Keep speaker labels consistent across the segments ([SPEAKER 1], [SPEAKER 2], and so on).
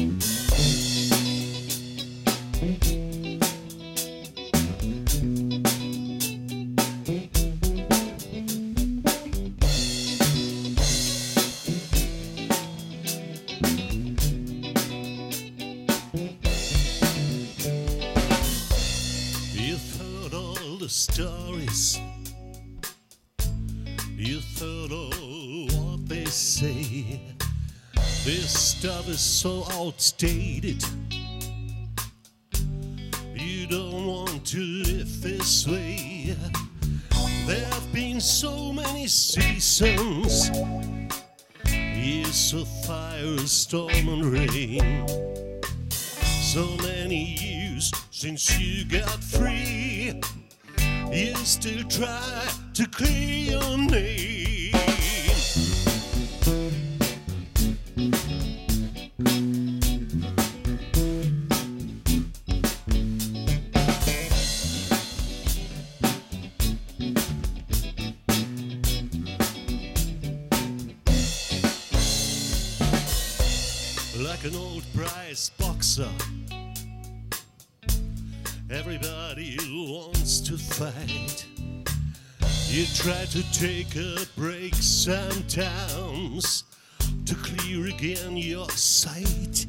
[SPEAKER 1] You've heard all the stories, you've heard all what they say. This stuff is so outdated. You don't want to live this way. There have been so many seasons, years of fire, storm and rain. So many years since you got free, you still try to clear your name. Like an old prize boxer, everybody wants to fight. You try to take a break sometimes to clear again your sight.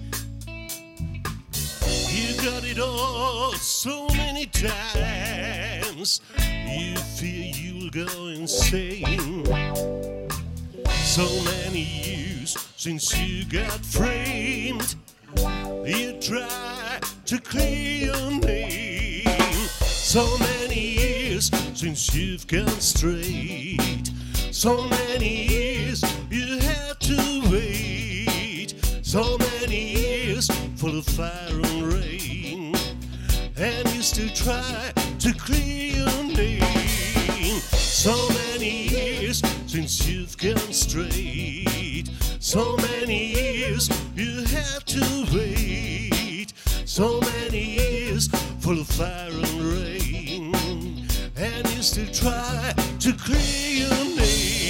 [SPEAKER 1] You got it all so many times, you fear you'll go insane. So many years since you got framed, you try to clear your name. So many years since you've gone straight. So many years you had to wait. So many years full of fire and rain, and you still try to clear your name. So many years since you've gone straight. So many years you had to wait. So many years full of fire and rain, and you still try to clear your name.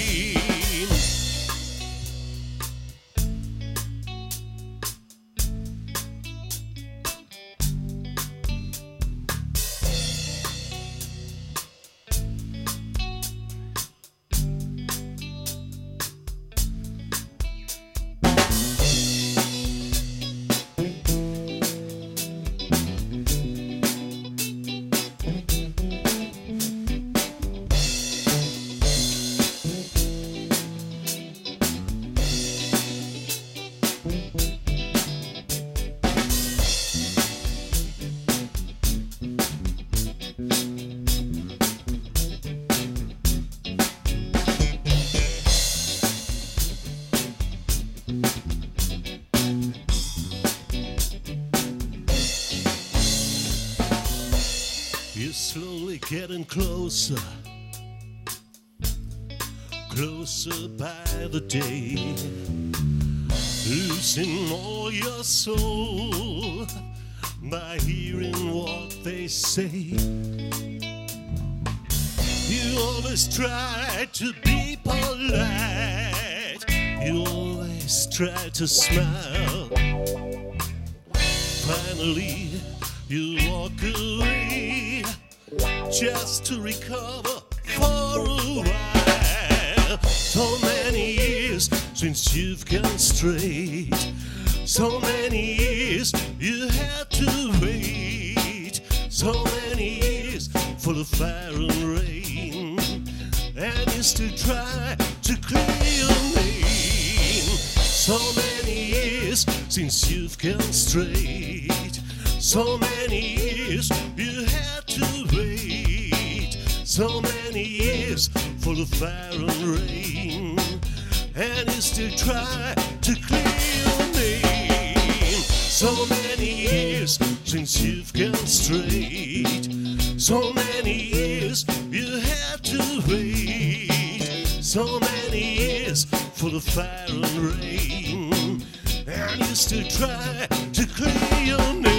[SPEAKER 1] You're slowly getting closer, closer by the day, losing all your soul by hearing what they say. You always try to be polite, you always try to smile. Finally, you walk away just to recover for a while. So many years since you've gone straight. So many years you had to wait. So many years full of fire and rain, and you still try to clear your name. So many years since you've gone straight. So many years you had to wait. So many years full of fire and rain, and you still try to clear your name. So many years since you've gone straight. So many years you had to wait. So many years full of fire and rain, and you still try to clear your name.